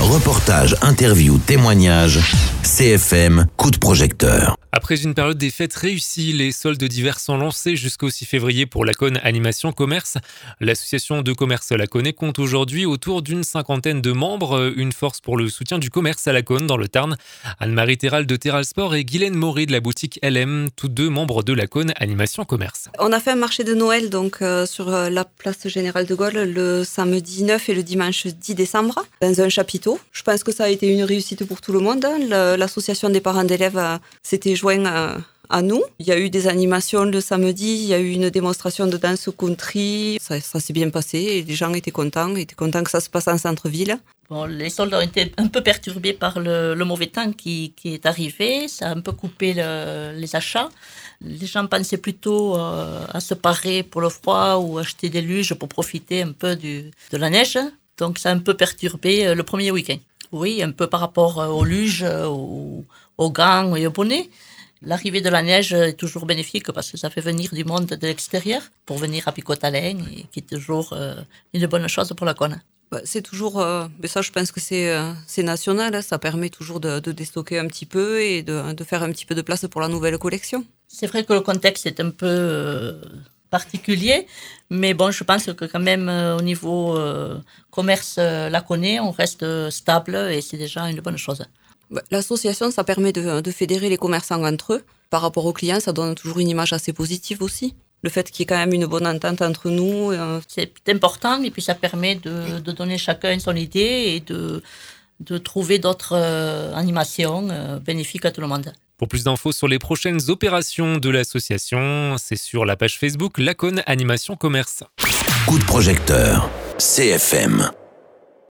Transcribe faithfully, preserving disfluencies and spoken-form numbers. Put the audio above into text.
Reportages, interviews, témoignages, C F M, coup de projecteur. Après une période des fêtes réussie, les soldes d'hiver sont lancés jusqu'au six février pour Laconne Animation Commerce. L'association de commerce Laconais compte aujourd'hui autour d'une cinquantaine de membres, une force pour le soutien du commerce à Laconne dans le Tarn. Anne-Marie Terral de Terral Sport et Guylaine Maury de la boutique L M, tous deux membres de Laconne Animation Commerce. On a fait un marché de Noël donc euh, sur euh, la place Générale de Gaulle le samedi neuf et le dimanche dix décembre dans un chapiteau. Je pense que ça a été une réussite pour tout le monde. Le, l'association des parents d'élèves euh, s'était joint à, à nous. Il y a eu des animations le samedi, il y a eu une démonstration de danse country. Ça, ça s'est bien passé et les gens étaient contents, étaient contents que ça se passe en centre-ville. Bon, les soldes ont été un peu perturbés par le, le mauvais temps qui, qui est arrivé. Ça a un peu coupé le, les achats. Les gens pensaient plutôt euh, à se parer pour le froid ou acheter des luges pour profiter un peu du, de la neige. Donc ça a un peu perturbé le premier week-end. Oui, un peu par rapport aux luges, aux, aux gants et aux bonnets. L'arrivée de la neige est toujours bénéfique parce que ça fait venir du monde de l'extérieur pour venir à Picotalin, et qui est toujours euh, une bonne chose pour Laconne. C'est toujours, euh, mais ça je pense que c'est, euh, c'est national, hein, ça permet toujours de, de déstocker un petit peu et de, de faire un petit peu de place pour la nouvelle collection. C'est vrai que le contexte est un peu euh, particulier, mais bon, je pense que quand même euh, au niveau euh, commerce euh, laconais, on reste stable et c'est déjà une bonne chose. L'association, ça permet de, de fédérer les commerçants entre eux. Par rapport aux clients, ça donne toujours une image assez positive aussi. Le fait qu'il y ait quand même une bonne entente entre nous. Euh... C'est important et puis ça permet de, de donner chacun son idée et de, de trouver d'autres euh, animations euh, bénéfiques à tout le monde. Pour plus d'infos sur les prochaines opérations de l'association, c'est sur la page Facebook Laconne Animation Commerce. Coup de projecteur, C F M.